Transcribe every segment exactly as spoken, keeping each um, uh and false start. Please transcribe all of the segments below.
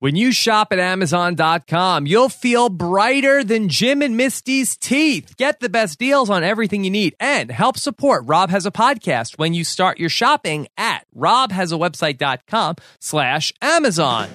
When you shop at Amazon dot com, you'll feel brighter than Jim and Misty's teeth. Get the best deals on everything you need and help support Rob Has a Podcast when you start your shopping at robhasawebsite.com slash Amazon.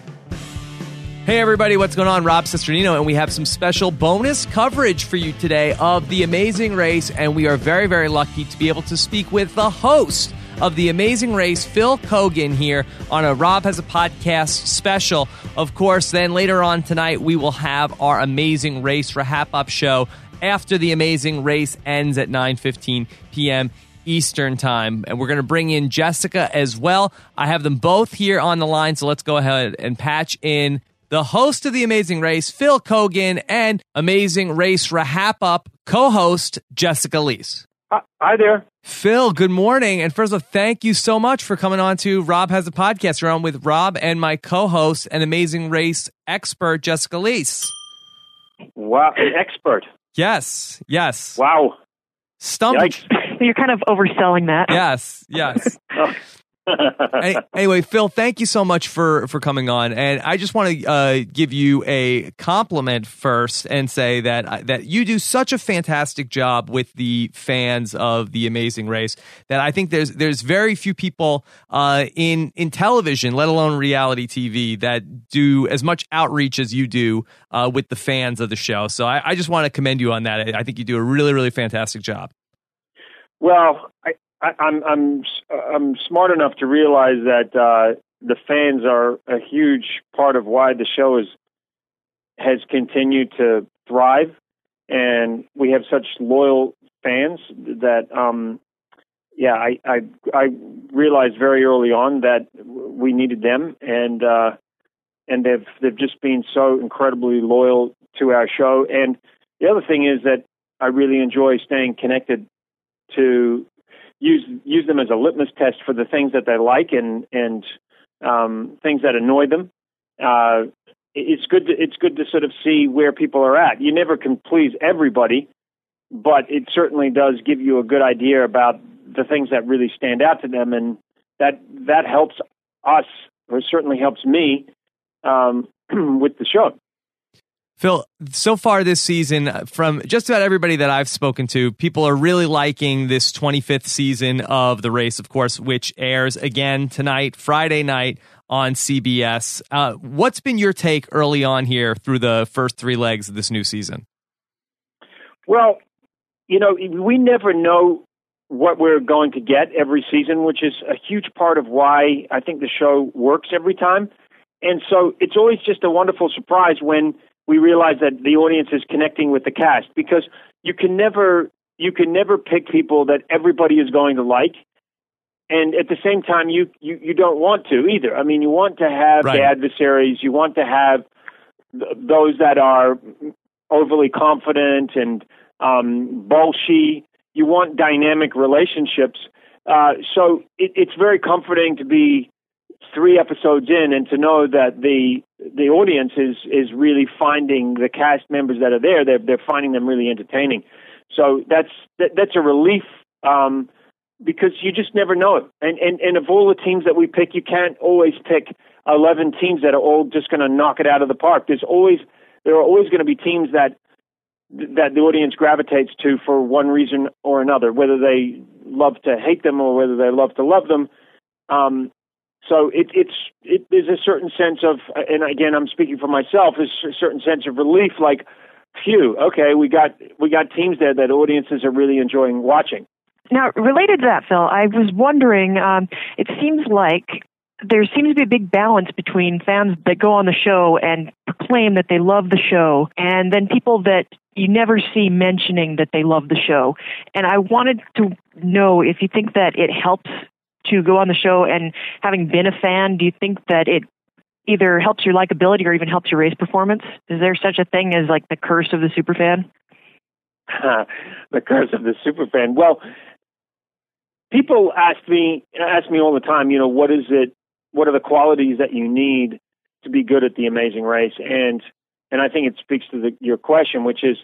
Hey everybody, what's going on? Rob Cesternino, and we have some special bonus coverage for you today of The Amazing Race, and we are very, very lucky to be able to speak with the host of The Amazing Race, Phil Keoghan, here on a Rob Has a Podcast special. Of course, then later on tonight, we will have our Amazing Race wrap-up show after The Amazing Race ends at nine fifteen p.m. Eastern Time. And we're going to bring in Jessica as well. I have them both here on the line, so let's go ahead and patch in the host of The Amazing Race, Phil Keoghan, and Amazing Race wrap-up co-host, Jessica Lees. Hi there. Phil, good morning. And first of all, thank you so much for coming on to Rob Has a Podcast. You're on with Rob and my co-host and Amazing Race expert, Jessica Lees. Wow, an expert. Yes, yes. Wow. Stumped. You're kind of overselling that. Yes, yes. Any, anyway, Phil, thank you so much for, for coming on. And I just want to uh, give you a compliment first and say that that you do such a fantastic job with the fans of The Amazing Race that I think there's there's very few people uh, in in television, let alone reality T V, that do as much outreach as you do uh, with the fans of the show. So I, I just want to commend you on that. I think you do a really, really fantastic job. Well, I. I, I'm I'm I'm smart enough to realize that uh, the fans are a huge part of why the show is has continued to thrive, and we have such loyal fans that um, yeah, I, I I realized very early on that we needed them, and uh, and they've they've just been so incredibly loyal to our show. And the other thing is that I really enjoy staying connected to. Use use them as a litmus test for the things that they like and and um, things that annoy them. Uh, it's good to it's good to sort of see where people are at. You never can please everybody, but it certainly does give you a good idea about the things that really stand out to them, and that that helps us, or certainly helps me um, with the show. Phil, so far this season, from just about everybody that I've spoken to, people are really liking this twenty-fifth season of The Race, of course, which airs again tonight, Friday night on C B S. Uh, what's been your take early on here through the first three legs of this new season? Well, you know, we never know what we're going to get every season, which is a huge part of why I think the show works every time. And so it's always just a wonderful surprise when we realize that the audience is connecting with the cast, because you can never you can never pick people that everybody is going to like, and at the same time you you, you don't want to either. I mean, you want to have right. the adversaries, you want to have th- those that are overly confident and um, bolshy. You want dynamic relationships. Uh, so it, it's very comforting to be three episodes in and to know that the the audience is is really finding the cast members that are there. They're they're finding them really entertaining. So that's that, that's a relief um, because you just never know it. And, and and of all the teams that we pick, you can't always pick eleven teams that are all just going to knock it out of the park. There's always there are always going to be teams that that the audience gravitates to for one reason or another, whether they love to hate them or whether they love to love them. Um, So it, it's it, there's a certain sense of, and again, I'm speaking for myself, there's a certain sense of relief. Like, phew, okay, we got we got teams there that audiences are really enjoying watching. Now, related to that, Phil, I was wondering. Um, it seems like there seems to be a big balance between fans that go on the show and proclaim that they love the show, and then people that you never see mentioning that they love the show. And I wanted to know if you think that it helps to go on the show, and having been a fan, do you think that it either helps your likability or even helps your race performance? Is there such a thing as like the curse of the superfan? The curse of the superfan. Well, people ask me ask me all the time, you know, what is it? What are the qualities that you need to be good at The Amazing Race? And and I think it speaks to the, your question, which is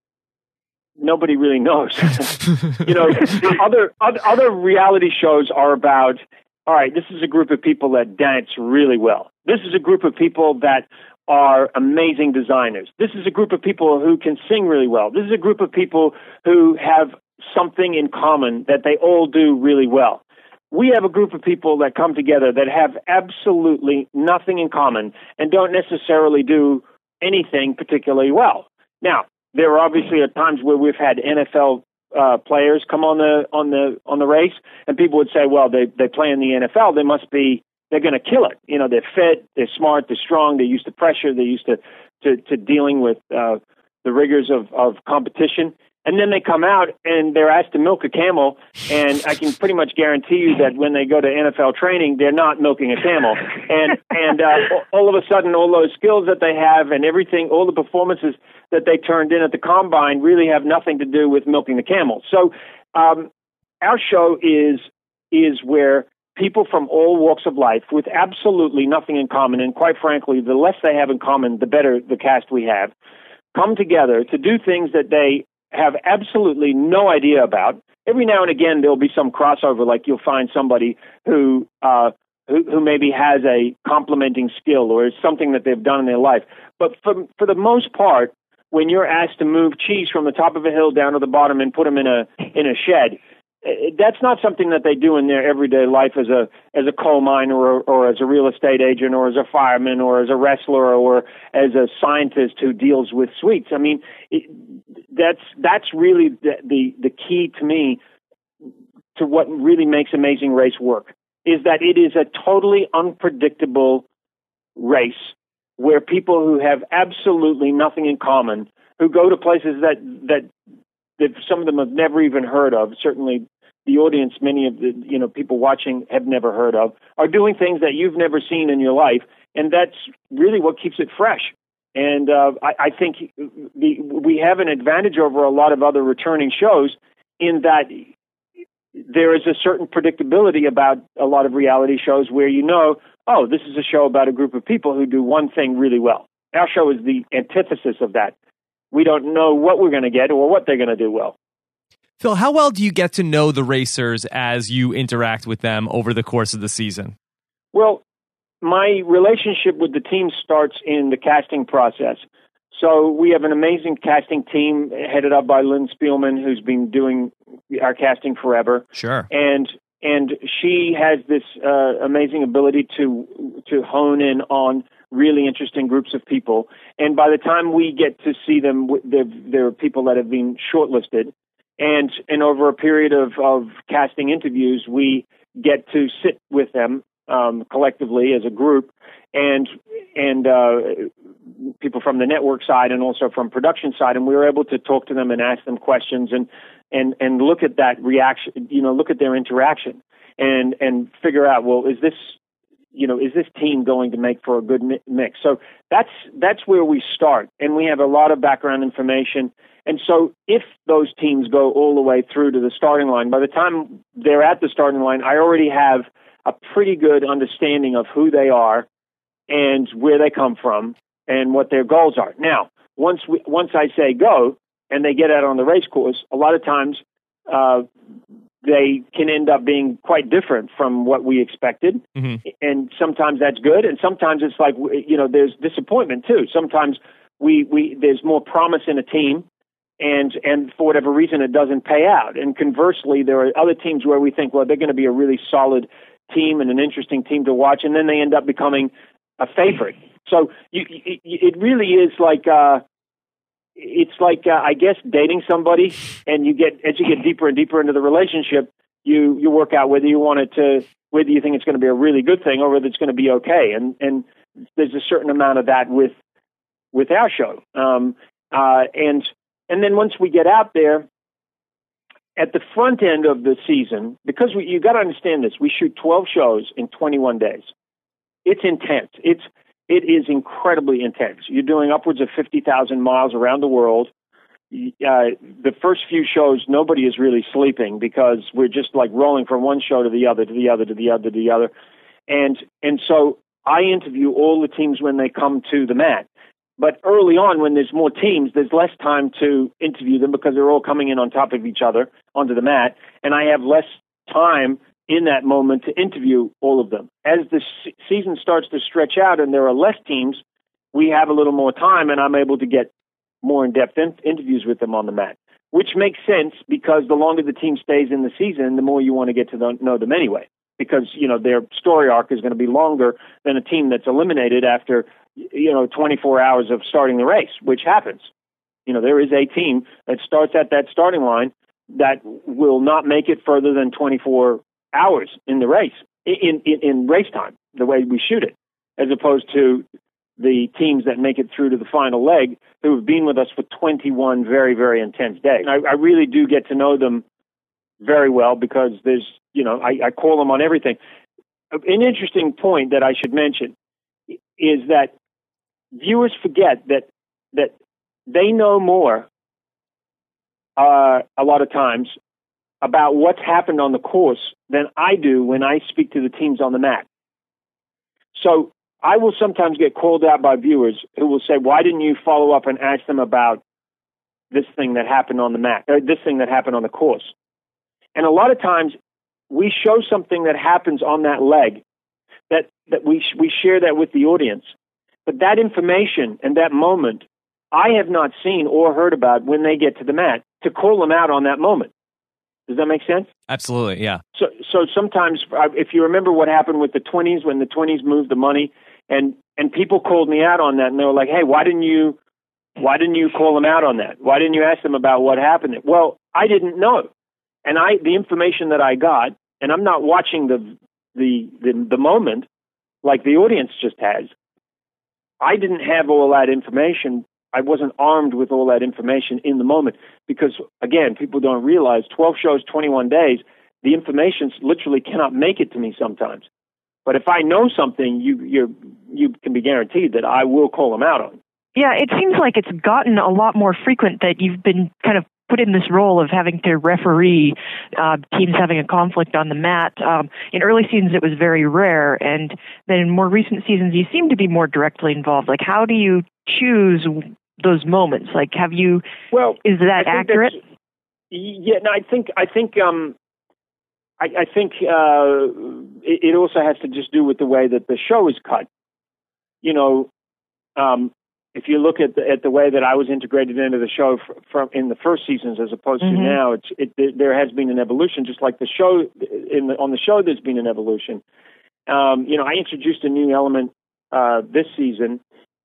nobody really knows. you know, other, other other reality shows are about, all right, this is a group of people that dance really well. This is a group of people that are amazing designers. This is a group of people who can sing really well. This is a group of people who have something in common that they all do really well. We have a group of people that come together that have absolutely nothing in common and don't necessarily do anything particularly well. Now, there are obviously times where we've had N F L uh, players come on the on the on the race, and people would say, "Well, they they play in the N F L. They must be they're going to kill it. You know, they're fit, they're smart, they're strong, they're used to pressure, they're used to to, to dealing with uh, the rigors of, of competition." And then they come out and they're asked to milk a camel, and I can pretty much guarantee you that when they go to N F L training, they're not milking a camel. And and uh, all of a sudden, all those skills that they have and everything, all the performances that they turned in at the combine really have nothing to do with milking the camel. So um, our show is is where people from all walks of life with absolutely nothing in common, and quite frankly, the less they have in common, the better the cast we have, come together to do things that they have absolutely no idea about. Every now and again, there'll be some crossover, like you'll find somebody who, uh, who, who maybe has a complementing skill or is something that they've done in their life. But for, for the most part, when you're asked to move cheese from the top of a hill down to the bottom and put them in a, in a shed, that's not something that they do in their everyday life as a as a coal miner or, or as a real estate agent or as a fireman or as a wrestler or as a scientist who deals with sweets. I mean, it, that's that's really the, the the key to me to what really makes Amazing Race work, is that it is a totally unpredictable race where people who have absolutely nothing in common, who go to places that that that some of them have never even heard of, certainly the audience, many of the you know people watching have never heard of, are doing things that you've never seen in your life, and that's really what keeps it fresh. And uh, I, I think the, we have an advantage over a lot of other returning shows in that there is a certain predictability about a lot of reality shows where you know, oh, this is a show about a group of people who do one thing really well. Our show is the antithesis of that. We don't know what we're going to get or what they're going to do well. Phil, how well do you get to know the racers as you interact with them over the course of the season? Well, my relationship with the team starts in the casting process. So we have an amazing casting team headed up by Lynn Spielman, who's been doing our casting forever. Sure. And and she has this uh, amazing ability to to hone in on really interesting groups of people. And by the time we get to see them, there, there are people that have been shortlisted. And and over a period of, of casting interviews, we get to sit with them um, collectively as a group, and and uh, people from the network side and also from production side, and we were able to talk to them and ask them questions and and and look at that reaction, you know, look at their interaction, and and figure out, well, is this you know, is this team going to make for a good mix? So that's that's where we start, and we have a lot of background information. And so if those teams go all the way through to the starting line, by the time they're at the starting line, I already have a pretty good understanding of who they are and where they come from and what their goals are. Now, once we, once I say go and they get out on the race course, a lot of times uh, they can end up being quite different from what we expected. Mm-hmm. And sometimes that's good. And sometimes it's like, you know, there's disappointment too. Sometimes we, we there's more promise in a team, and and for whatever reason, it doesn't pay out. And conversely, there are other teams where we think, well, they're going to be a really solid team and an interesting team to watch, and then they end up becoming a favorite. So you, it, it really is like, uh, it's like, uh, I guess, dating somebody, and you get, as you get deeper and deeper into the relationship, you, you work out whether you want it to, whether you think it's going to be a really good thing or whether it's going to be okay. And, and there's a certain amount of that with, with our show. Um, uh, and, and then once we get out there at the front end of the season, because we, you got to understand this, we shoot twelve shows in twenty-one days. It's intense. It's, It is incredibly intense. You're doing upwards of fifty thousand miles around the world. Uh, the first few shows, nobody is really sleeping because we're just like rolling from one show to the other, to the other, to the other, to the other. And and so I interview all the teams when they come to the mat. But early on, when there's more teams, there's less time to interview them because they're all coming in on top of each other onto the mat. And I have less time in that moment to interview all of them. As the se- season starts to stretch out and there are less teams, we have a little more time, and I'm able to get more in-depth in- interviews with them on the mat, which makes sense because the longer the team stays in the season, the more you want to get to the- know them anyway, because, you know, their story arc is going to be longer than a team that's eliminated after, you know, twenty-four hours of starting the race, which happens. You know, there is a team that starts at that starting line that will not make it further than twenty-four hours in the race, in, in, in race time, the way we shoot it, as opposed to the teams that make it through to the final leg who have been with us for twenty-one very, very intense days. I, I really do get to know them very well because there's, you know, I, I call them on everything. An interesting point that I should mention is that viewers forget that that they know more uh, a lot of times about what's happened on the course than I do when I speak to the teams on the mat. So I will sometimes get called out by viewers who will say, why didn't you follow up and ask them about this thing that happened on the mat, or this thing that happened on the course? And a lot of times we show something that happens on that leg, that, that we, we share that with the audience. But that information and that moment, I have not seen or heard about when they get to the mat to call them out on that moment. Does that make sense? Absolutely, yeah. So, so sometimes, if you remember what happened with the twenties, when the twenties moved the money, and and people called me out on that, and they were like, "Hey, why didn't you, why didn't you call them out on that? Why didn't you ask them about what happened?" Well, I didn't know, and I the information that I got, and I'm not watching the the the, the moment like the audience just has. I didn't have all that information. I wasn't armed with all that information in the moment because, again, people don't realize twelve shows, twenty-one days, the information literally cannot make it to me sometimes. But if I know something, you you you can be guaranteed that I will call them out on. Yeah, it seems like it's gotten a lot more frequent that you've been kind of put in this role of having to referee uh, teams having a conflict on the mat. Um, in early seasons, it was very rare, and then in more recent seasons, you seem to be more directly involved. Like, how do you choose those moments? Like, have you? Well, is that accurate? Yeah, no, I think I think um, I, I think uh, it, it also has to just do with the way that the show is cut. You know, um, if you look at the, at the way that I was integrated into the show f- from in the first seasons as opposed to mm-hmm. now, it's it, it, there has been an evolution. Just like the show in the, on the show, there's been an evolution. Um, you know, I introduced a new element uh, this season,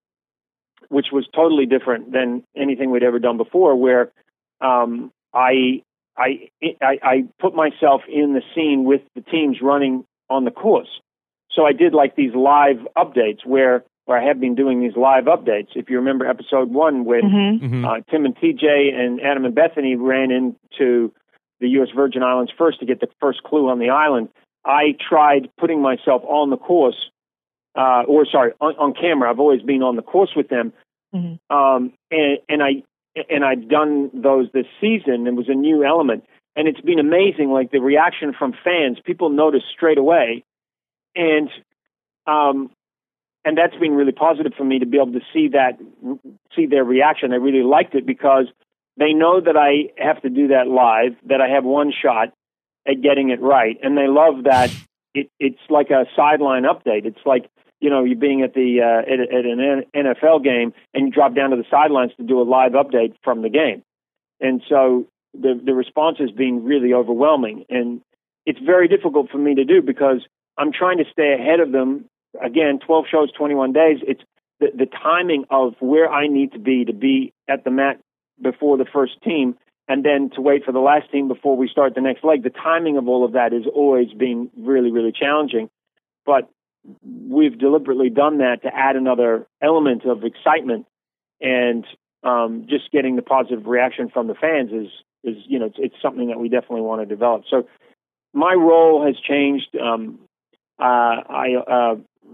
which was totally different than anything we'd ever done before, where um, I, I I I put myself in the scene with the teams running on the course. So I did like these live updates where, where I have been doing these live updates. If you remember episode one, when mm-hmm. uh, Tim and T J and Adam and Bethany ran into the U S Virgin Islands first to get the first clue on the island, I tried putting myself on the course, uh, or sorry, on, on camera. I've always been on the course with them. Mm-hmm. Um, and, and I, and I've done those this season. It was a new element, and it's been amazing. Like the reaction from fans, people noticed straight away. And, um, and that's been really positive for me to be able to see that, see their reaction. They really liked it because they know that I have to do that live, that I have one shot at getting it right. And they love that it, it's like a sideline update. It's like, you know, you're being at the uh, at, at an N F L game and you drop down to the sidelines to do a live update from the game. And so the the response has been really overwhelming. And it's very difficult for me to do because I'm trying to stay ahead of them. Again, twelve shows, twenty-one days. It's the, the timing of where I need to be to be at the mat before the first team and then to wait for the last team before we start the next leg. The timing of all of that has always been really, really challenging. But we've deliberately done that to add another element of excitement, and um, just getting the positive reaction from the fans is, is you know, it's, it's something that we definitely want to develop. So my role has changed. Um, uh, I uh,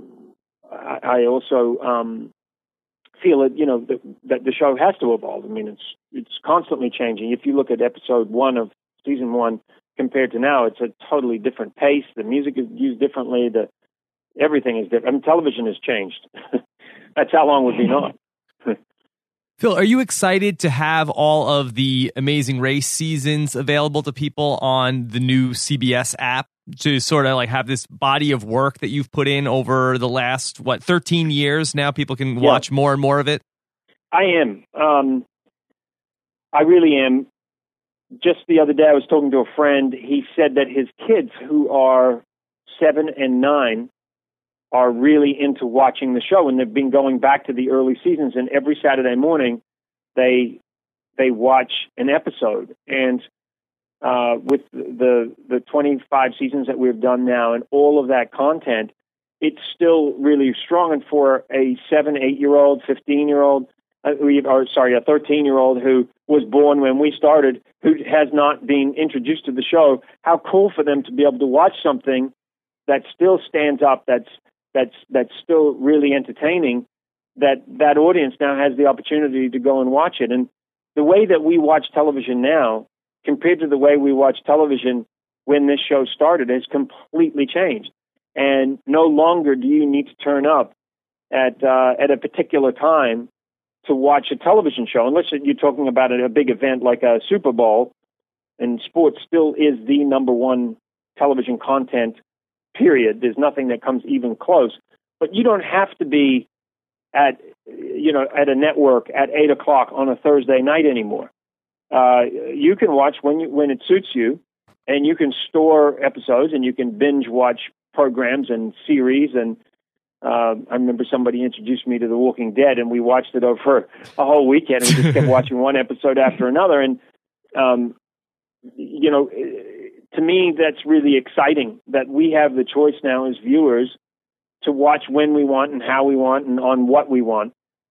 I also um, feel that you know that, that the show has to evolve. I mean, it's it's constantly changing. If you look at episode one of season one compared to now, it's a totally different pace. The music is used differently. The everything is different. I mean, television has changed. That's how long we've been on. Phil, are you excited to have all of the Amazing Race seasons available to people on the new C B S app to sort of like have this body of work that you've put in over the last, what, thirteen years? Now people can watch yeah. more and more of it? I am. Um, I really am. Just the other day, I was talking to a friend. He said that his kids, who are seven and nine, are really into watching the show, and they've been going back to the early seasons. And every Saturday morning, they they watch an episode. And uh, with the the twenty-five seasons that we've done now, and all of that content, it's still really strong. And for a seven, eight year old, fifteen year old, uh, or sorry, a thirteen year old who was born when we started, who has not been introduced to the show, how cool for them to be able to watch something that still stands up, that's that's that's still really entertaining, that that audience now has the opportunity to go and watch it. And the way that we watch television now, compared to the way we watched television when this show started, has completely changed. And no longer do you need to turn up at uh, at a particular time to watch a television show, unless you're talking about a big event like a Super Bowl. And sports still is the number one television content, period. There's nothing that comes even close. But you don't have to be at, you know, at a network at eight o'clock on a Thursday night anymore. Uh, you can watch when you when it suits you, and you can store episodes, and you can binge watch programs and series. And uh, I remember somebody introduced me to The Walking Dead, and we watched it over a whole weekend, and we just kept watching one episode after another. And um, you know, to me, that's really exciting that we have the choice now as viewers to watch when we want and how we want and on what we want.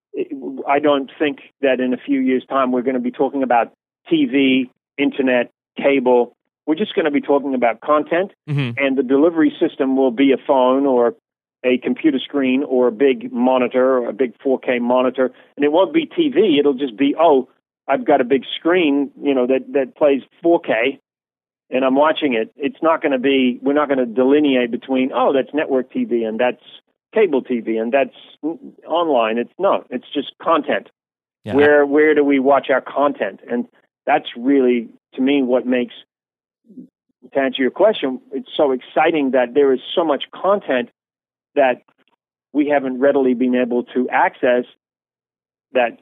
I don't think that in a few years' time we're going to be talking about T V, internet, cable. We're just going to be talking about content, mm-hmm. and the delivery system will be a phone or a computer screen or a big monitor or a big four K monitor. And it won't be T V. It'll just be, oh, I've got a big screen, you know, that, that plays four K, and I'm watching it. It's not going to be, we're not going to delineate between, oh, that's network T V and that's cable T V and that's online. It's no, it's just content. Yeah. Where, where do we watch our content? And that's really, to me, what makes, to answer your question, it's so exciting that there is so much content that we haven't readily been able to access that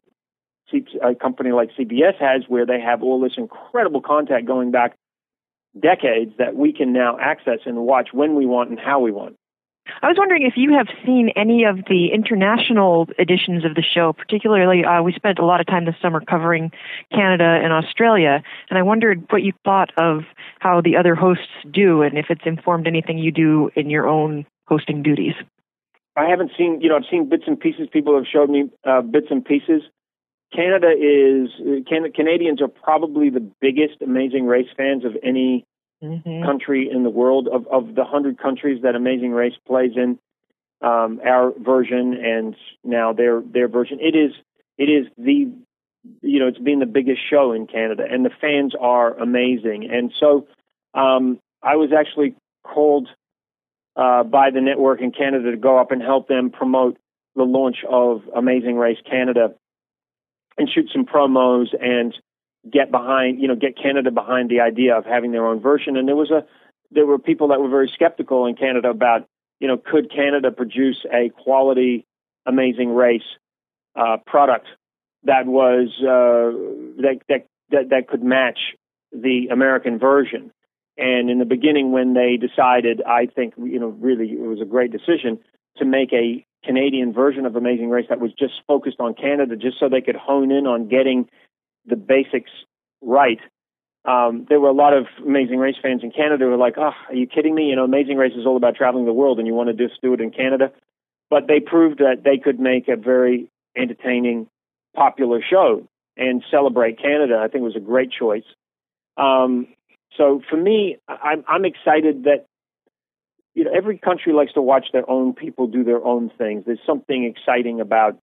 a company like C B S has, where they have all this incredible content going back decades that we can now access and watch when we want and how we want. I was wondering if you have seen any of the international editions of the show. Particularly, uh, we spent a lot of time this summer covering Canada and Australia, and I wondered what you thought of how the other hosts do and if it's informed anything you do in your own hosting duties. I haven't seen, you know, I've seen bits and pieces. People have showed me uh, bits and pieces. Canada is, Can, Canadians are probably the biggest Amazing Race fans of any mm-hmm. country in the world. Of, of the hundred countries that Amazing Race plays in, um, our version and now their their version, it is it is the, you know, it's been the biggest show in Canada, and the fans are amazing. And so um, I was actually called uh, by the network in Canada to go up and help them promote the launch of Amazing Race Canada, and shoot some promos and get behind, you know, get Canada behind the idea of having their own version. And there was a, there were people that were very skeptical in Canada about, you know, could Canada produce a quality Amazing Race uh, product that was uh, that, that that that could match the American version. And in the beginning, when they decided, I think, you know, really it was a great decision to make a Canadian version of Amazing Race that was just focused on Canada, just so they could hone in on getting the basics right. Um, there were a lot of Amazing Race fans in Canada who were like, oh, are you kidding me? You know, Amazing Race is all about traveling the world, and you want to just do it in Canada. But they proved that they could make a very entertaining, popular show and celebrate Canada. I think it was a great choice. Um, so for me, I'm, I'm excited that, you know, every country likes to watch their own people do their own things. There's something exciting about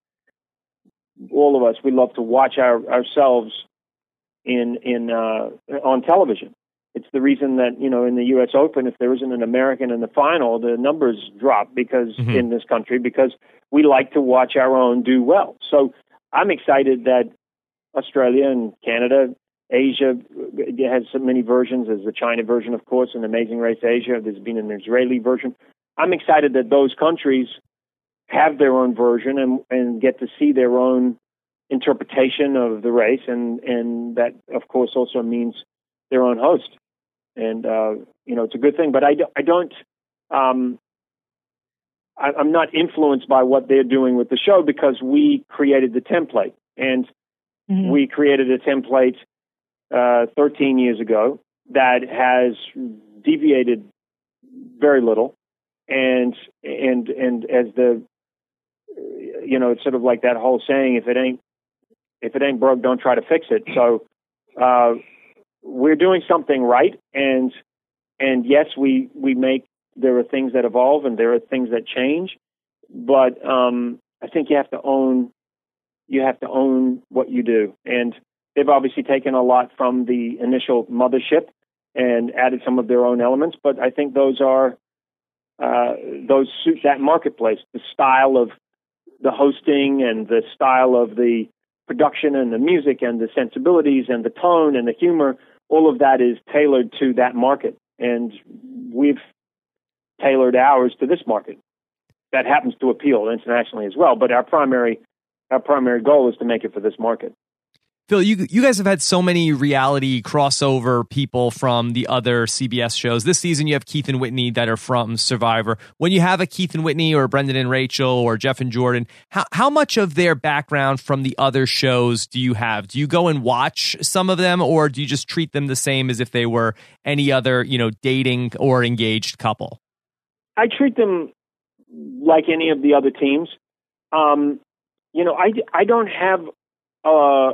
all of us. We love to watch our, ourselves in in uh, on television. It's the reason that, you know, in the U S Open, if there isn't an American in the final, the numbers drop because mm-hmm. in this country, because we like to watch our own do well. So I'm excited that Australia and Canada. Asia has so many versions. There's the China version, of course, and Amazing Race Asia. There's been an Israeli version. I'm excited that those countries have their own version and, and get to see their own interpretation of the race, and, and that, of course, also means their own host. And, uh, you know, it's a good thing. But I, do, I don't, um, I, I'm not influenced by what they're doing with the show because we created the template. And mm-hmm. we created a template uh, thirteen years ago that has deviated very little. And, and, and as the, you know, it's sort of like that whole saying, if it ain't, if it ain't broke, don't try to fix it. So, uh, we're doing something right. And, and yes, we, we make, there are things that evolve and there are things that change, but, um, I think you have to own, you have to own what you do. And they've obviously taken a lot from the initial mothership and added some of their own elements, but I think those are, uh, those suit that marketplace, the style of the hosting and the style of the production and the music and the sensibilities and the tone and the humor, all of that is tailored to that market. And we've tailored ours to this market. That happens to appeal internationally as well. But our primary, our primary goal is to make it for this market. Phil, you you guys have had so many reality crossover people from the other C B S shows. This season, you have Keith and Whitney that are from Survivor. When you have a Keith and Whitney or Brendan and Rachel or Jeff and Jordan, how, how much of their background from the other shows do you have? Do you go and watch some of them, or do you just treat them the same as if they were any other, you know, dating or engaged couple? I treat them like any of the other teams. Um, you know, I, I don't have... Uh,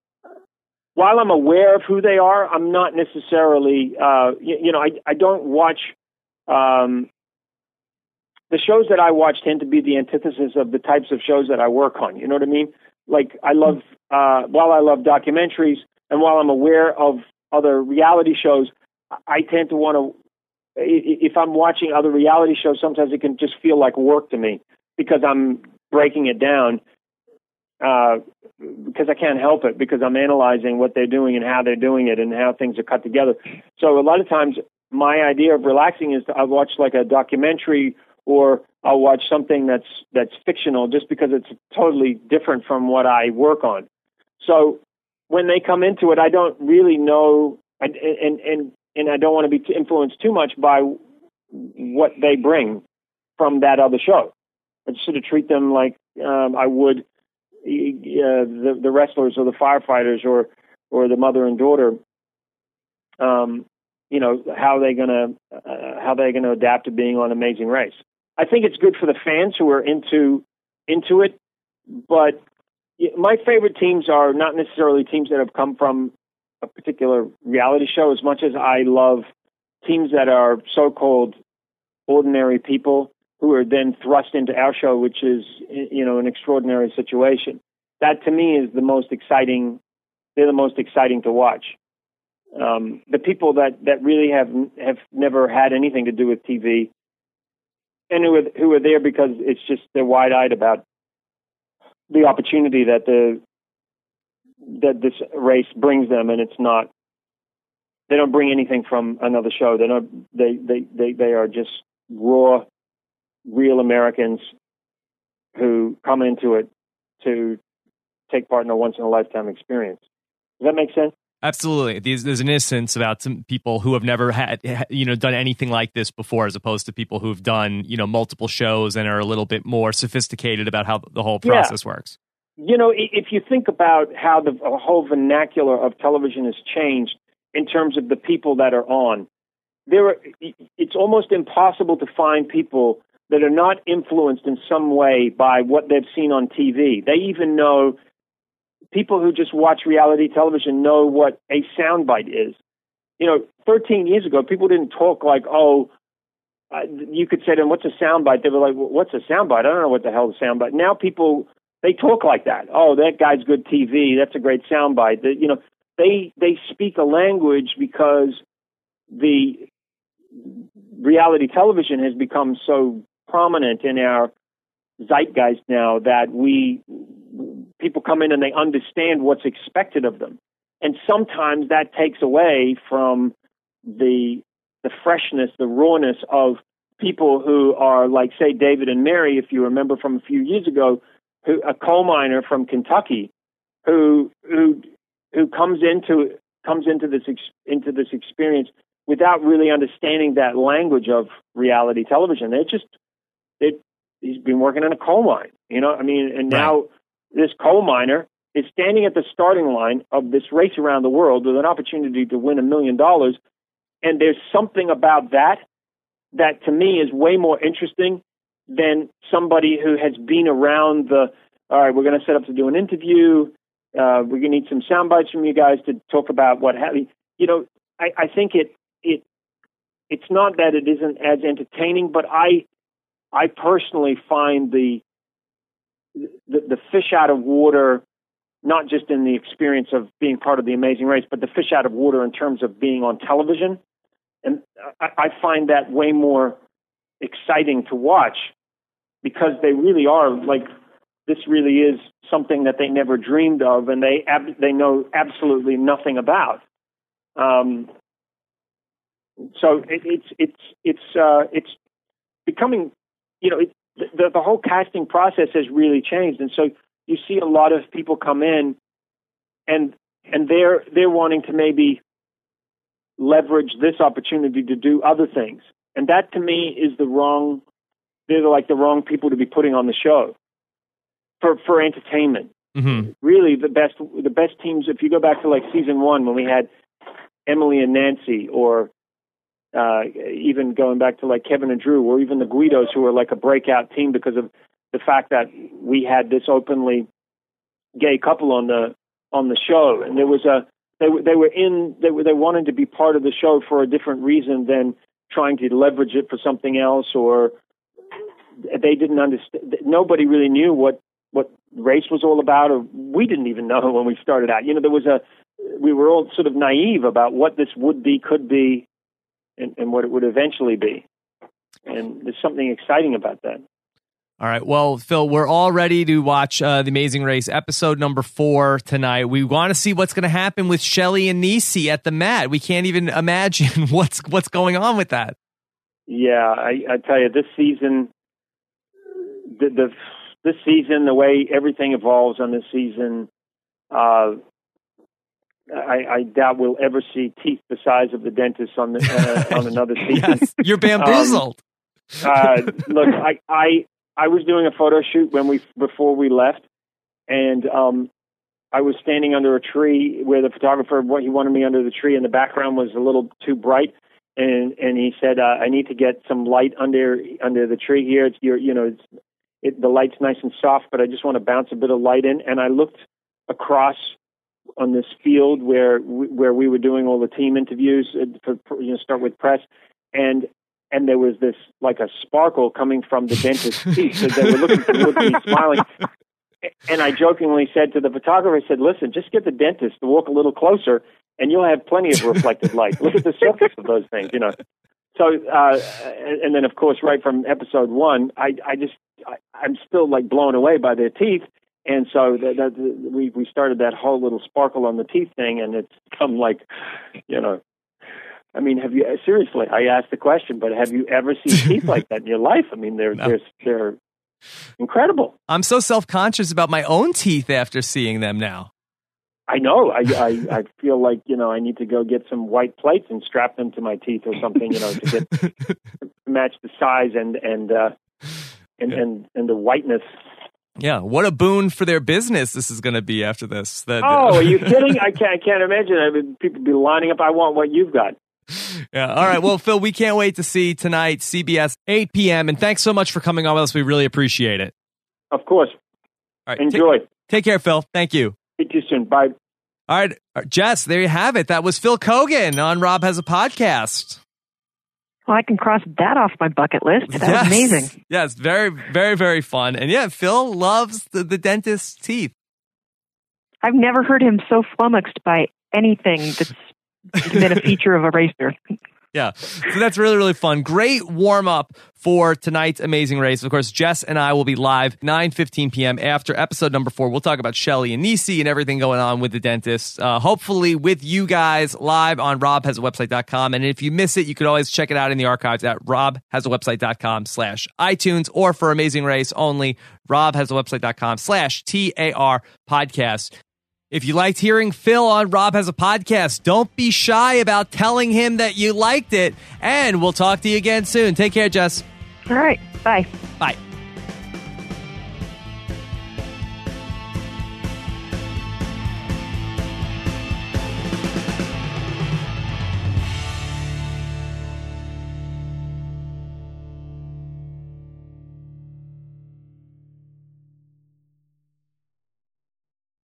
While I'm aware of who they are, I'm not necessarily, uh, you, you know, I, I don't watch, um, the shows that I watch tend to be the antithesis of the types of shows that I work on. You know what I mean? Like I love, uh, while I love documentaries and while I'm aware of other reality shows, I tend to want to, if I'm watching other reality shows, sometimes it can just feel like work to me because I'm breaking it down. Uh, because I can't help it, because I'm analyzing what they're doing and how they're doing it and how things are cut together. So a lot of times my idea of relaxing is to, I'll watch like a documentary or I'll watch something that's that's fictional just because it's totally different from what I work on. So when they come into it, I don't really know, and and and, and I don't want to be influenced too much by what they bring from that other show. I just sort of treat them like um, I would Uh, the, the wrestlers or the firefighters or or the mother and daughter. Um, you know, how are they gonna uh, how are they gonna adapt to being on Amazing Race? I think it's good for the fans who are into into it, but my favorite teams are not necessarily teams that have come from a particular reality show as much as I love teams that are so-called ordinary people who are then thrust into our show, which is, you know, an extraordinary situation. That to me is the most exciting. They're the most exciting to watch. Um, the people that, that really have have never had anything to do with T V, and who are, who are there because it's just they're wide-eyed about the opportunity that the that this race brings them, and it's not. They don't bring anything from another show. They don't. They they they, they are just raw, real Americans who come into it to take part in a once-in-a-lifetime experience. Does that make sense? Absolutely. There's, there's an innocence about some people who have never had, you know, done anything like this before, as opposed to people who've done, you know, multiple shows and are a little bit more sophisticated about how the whole process yeah. works. You know, if you think about how the whole vernacular of television has changed in terms of the people that are on, there are, it's almost impossible to find people that are not influenced in some way by what they've seen on T V. They even know, people who just watch reality television know what a soundbite is. You know, thirteen years ago, people didn't talk like, oh, uh, you could say to them, what's a soundbite? They were like, well, what's a soundbite? I don't know what the hell is a soundbite. Now people, they talk like that. Oh, that guy's good T V. That's a great soundbite. You know, they they speak a language because the reality television has become so prominent in our zeitgeist now that we people come in and they understand what's expected of them. And sometimes that takes away from the the freshness, the rawness of people who are like, say, David and Mary, if you remember from a few years ago, who a coal miner from Kentucky, who who who comes into comes into this ex, into this experience without really understanding that language of reality television. They just it he's been working in a coal mine, you know. I mean, and now right. this coal miner is standing at the starting line of this race around the world with an opportunity to win a million dollars. And there's something about that that to me is way more interesting than somebody who has been around the, all right, we're going to set up to do an interview. Uh, we're going to need some sound bites from you guys to talk about what have you. You know, I, I think it, it, it's not that it isn't as entertaining, but I, I personally find the, the, the fish out of water, not just in the experience of being part of The Amazing Race, but the fish out of water in terms of being on television. And I, I find that way more exciting to watch because they really are like, this really is something that they never dreamed of and they ab- they know absolutely nothing about. Um, so it, it's it's it's uh, it's becoming, you know, it, the the whole casting process has really changed, and so you see a lot of people come in, and and they're they're wanting to maybe leverage this opportunity to do other things, and that to me is the wrong. They're like the wrong people to be putting on the show for for entertainment. Mm-hmm. Really, the best the best teams. If you go back to like season one when we had Emily and Nancy, or uh, even going back to like Kevin and Drew, or even the Guidos, who were like a breakout team because of the fact that we had this openly gay couple on the on the show, and there was a they were they were in they were they wanted to be part of the show for a different reason than trying to leverage it for something else, or they didn't understand. Nobody really knew what what race was all about, or we didn't even know when we started out. You know, there was a we were all sort of naive about what this would be, could be, and, and what it would eventually be. And there's something exciting about that. All right. Well, Phil, we're all ready to watch uh, The Amazing Race, episode number four tonight. We want to see what's going to happen with Shelley and Niecy at the mat. We can't even imagine what's what's going on with that. Yeah, I, I tell you, this season, the, the this season, the way everything evolves on this season, uh, I, I doubt we'll ever see teeth the size of the dentist on the, uh, on another season. Yes, you're bamboozled. Um, uh, look, I. I I was doing a photo shoot when we before we left, and um, I was standing under a tree where the photographer what he wanted me under the tree, and the background was a little too bright, and and he said, uh, "I need to get some light under under the tree here. It's your you know it's it, the light's nice and soft, but I just want to bounce a bit of light in." And I looked across on this field where we, where we were doing all the team interviews for, for you know start with press, and. And there was this, like a sparkle coming from the dentist's teeth. So they were looking towards me, smiling. And I jokingly said to the photographer, I said, listen, just get the dentist to walk a little closer and you'll have plenty of reflected light. Look at the surface of those things, you know. So, uh, and then, of course, right from episode one, I, I just, I, I'm still, like, blown away by their teeth. And so that, that, we, we started that whole little sparkle on the teeth thing, and it's become like, you know, I mean, have you seriously? I asked the question, but have you ever seen teeth like that in your life? I mean, they're no. they're they're incredible. I'm so self-conscious about my own teeth after seeing them now. I know. I, I I feel like you know I need to go get some white plates and strap them to my teeth or something. You know, to get to match the size and and uh, and, yeah. and and the whiteness. Yeah, what a boon for their business this is going to be after this. That, oh, are you kidding? I can't I can't imagine. I mean, people be lining up. I want what you've got. Yeah. All right. Well, Phil, we can't wait to see tonight, C B S, eight p.m. And thanks so much for coming on with us. We really appreciate it. Of course. All right. Enjoy. Take, take care, Phil. Thank you. See you soon. Bye. All right. Jess, there you have it. That was Phil Kogan on Rob Has a Podcast. Well, I can cross that off my bucket list. That yes. was amazing. Yes. Very, very, very fun. And yeah, Phil loves the, the dentist's teeth. I've never heard him so flummoxed by anything that's been a feature of a racer. Yeah. So that's really, really fun. Great warm up for tonight's Amazing Race. Of course, Jess and I will be live nine fifteen p.m. after episode number four. We'll talk about Shelly and Niecy and everything going on with the dentist. Uh, hopefully with you guys live on rob has a website dot com. And if you miss it, you could always check it out in the archives at rob has a website dot com slash iTunes, or for Amazing Race only, rob has a website dot com slash T A R podcast. If you liked hearing Phil on Rob Has a Podcast, don't be shy about telling him that you liked it. And we'll talk to you again soon. Take care, Jess. All right. Bye. Bye.